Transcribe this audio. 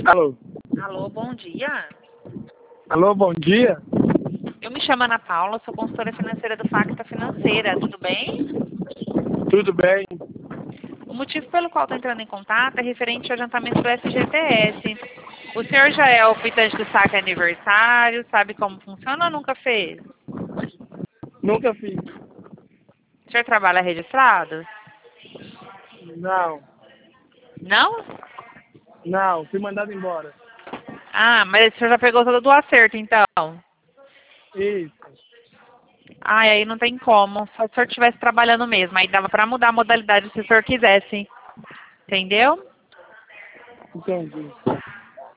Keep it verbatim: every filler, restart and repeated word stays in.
Alô? Alô, bom dia. Alô, bom dia. Eu me chamo Ana Paula, sou consultora financeira do Facta Financeira, tudo bem? Tudo bem? O motivo pelo qual estou entrando em contato é referente ao adiantamento do F G T S. O senhor já é optante do saque aniversário, sabe como funciona ou nunca fez? Nunca fiz. O senhor trabalha registrado? Não, Não? não, fui mandado embora. Ah, mas o senhor já pegou todo do acerto, então. Isso. Ah, aí não tem como, só se o senhor estivesse trabalhando mesmo. Aí dava pra mudar a modalidade se o senhor quisesse. Entendeu? Entendi.